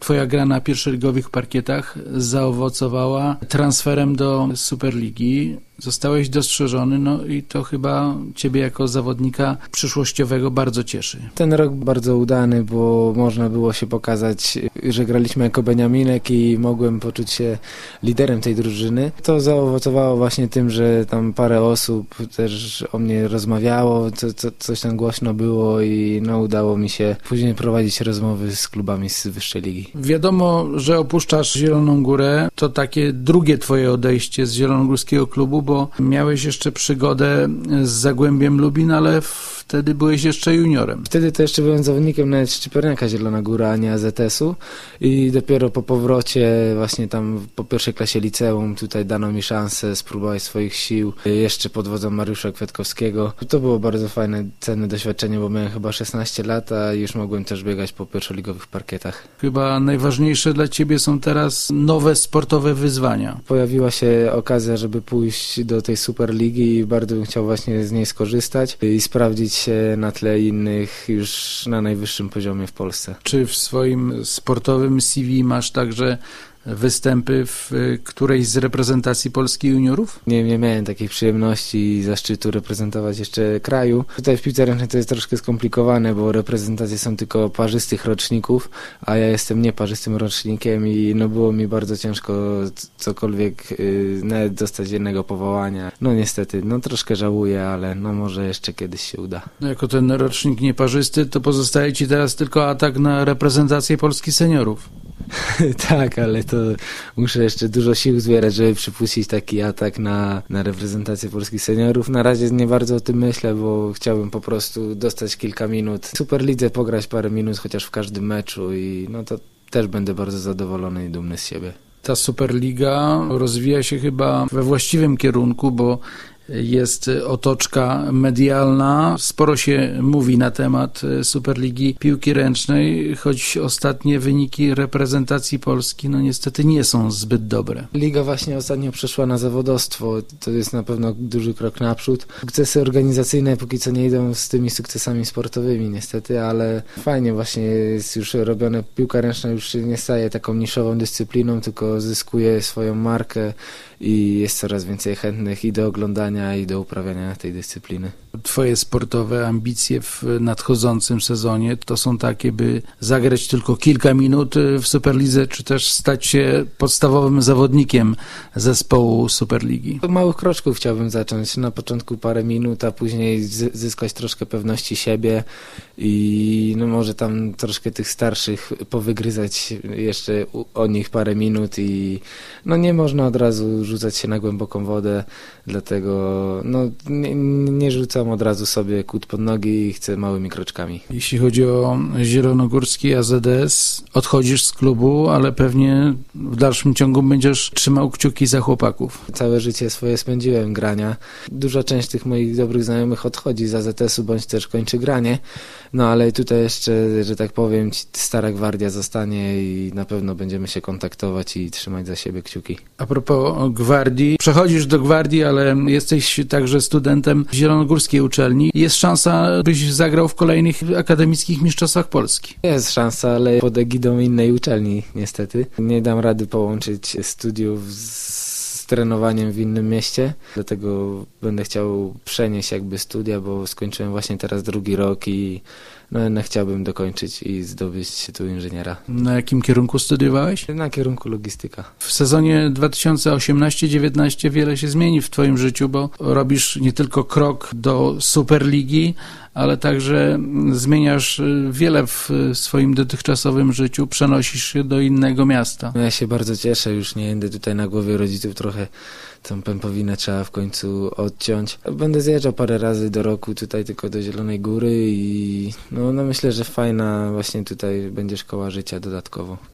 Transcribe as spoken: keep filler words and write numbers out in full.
Twoja gra na pierwszoligowych parkietach zaowocowała transferem do Superligi. Zostałeś dostrzeżony, no i to chyba ciebie jako zawodnika przyszłościowego bardzo cieszy. Ten rok bardzo udany, bo można było się pokazać, że graliśmy jako Beniaminek i mogłem poczuć się liderem tej drużyny. To zaowocowało właśnie tym, że tam parę osób też o mnie rozmawiało, co, co, coś tam głośno było i no udało mi się później prowadzić rozmowy z klubami z wyższej ligi. Wiadomo, że opuszczasz Zieloną Górę. To takie drugie twoje odejście z zielonogórskiego klubu, bo miałeś jeszcze przygodę z Zagłębiem Lubin, ale wtedy byłeś jeszcze juniorem. Wtedy to jeszcze byłem zawodnikiem nawet Szczyperniaka Zielona Góra, a nie A Z S u i dopiero po powrocie właśnie tam po pierwszej klasie liceum tutaj dano mi szansę spróbować swoich sił jeszcze pod wodzą Mariusza Kwiatkowskiego. To było bardzo fajne, cenne doświadczenie, bo miałem chyba szesnaście lat, a już mogłem też biegać po pierwszoligowych parkietach. Chyba najważniejsze dla ciebie są teraz nowe sportowe wyzwania. Pojawiła się okazja, żeby pójść do tej Superligi i bardzo bym chciał właśnie z niej skorzystać i sprawdzić się na tle innych już na najwyższym poziomie w Polsce. Czy w swoim sportowym C V masz także występy w którejś z reprezentacji Polski juniorów? Nie, nie miałem takiej przyjemności i zaszczytu reprezentować jeszcze kraju. Tutaj w piłce ręcznej to jest troszkę skomplikowane, bo reprezentacje są tylko parzystych roczników, a ja jestem nieparzystym rocznikiem i no było mi bardzo ciężko cokolwiek yy, nawet dostać jednego powołania. No niestety, no troszkę żałuję, ale no może jeszcze kiedyś się uda. No, jako ten rocznik nieparzysty, to pozostaje ci teraz tylko atak na reprezentację Polski seniorów. Tak, ale to muszę jeszcze dużo sił zbierać, żeby przypuścić taki atak na, na reprezentację polskich seniorów. Na razie nie bardzo o tym myślę, bo chciałbym po prostu dostać kilka minut w Superlidze, pograć parę minut chociaż w każdym meczu i no to też będę bardzo zadowolony i dumny z siebie. Ta Superliga rozwija się chyba we właściwym kierunku, bo jest otoczka medialna. Sporo się mówi na temat Superligi piłki ręcznej, choć ostatnie wyniki reprezentacji Polski no niestety nie są zbyt dobre. Liga właśnie ostatnio przeszła na zawodowstwo. To jest na pewno duży krok naprzód. Sukcesy organizacyjne póki co nie idą z tymi sukcesami sportowymi niestety, ale fajnie właśnie jest już robione. Piłka ręczna już się nie staje taką niszową dyscypliną, tylko zyskuje swoją markę i jest coraz więcej chętnych i do oglądania, i do uprawiania tej dyscypliny. Twoje sportowe ambicje w nadchodzącym sezonie to są takie, by zagrać tylko kilka minut w Superlidze, czy też stać się podstawowym zawodnikiem zespołu Superligi? Od małych kroczków chciałbym zacząć. Na początku parę minut, a później zyskać troszkę pewności siebie i no może tam troszkę tych starszych powygryzać jeszcze o nich parę minut i no nie można od razu rzucać się na głęboką wodę, dlatego no nie, nie rzucam od razu sobie kłód pod nogi i chcę małymi kroczkami. Jeśli chodzi o zielonogórski A Z S, odchodzisz z klubu, ale pewnie w dalszym ciągu będziesz trzymał kciuki za chłopaków. Całe życie swoje spędziłem grania. Duża część tych moich dobrych znajomych odchodzi z A Z S u, bądź też kończy granie, no ale tutaj jeszcze, że tak powiem, stara gwardia zostanie i na pewno będziemy się kontaktować i trzymać za siebie kciuki. A propos gwardii, przechodzisz do gwardii, ale jesteś także studentem zielonogórskiej uczelni. Jest szansa, byś zagrał w kolejnych akademickich mistrzostwach Polski? Jest szansa, ale pod egidą innej uczelni niestety. Nie dam rady połączyć studiów z trenowaniem w innym mieście, dlatego będę chciał przenieść jakby studia, bo skończyłem właśnie teraz drugi rok i no jednak chciałbym dokończyć i zdobyć tytuł inżyniera. Na jakim kierunku studiowałeś? Na kierunku logistyka. W sezonie dwa tysiące osiemnastym dziewiętnastym wiele się zmieni w twoim życiu, bo robisz nie tylko krok do Superligi, ale także zmieniasz wiele w swoim dotychczasowym życiu, przenosisz się do innego miasta. Ja się bardzo cieszę, już nie będę tutaj na głowie rodziców, trochę tą pępowinę trzeba w końcu odciąć. Będę zjeżdżał parę razy do roku tutaj tylko do Zielonej Góry i no, no myślę, że fajna właśnie tutaj będzie szkoła życia dodatkowo.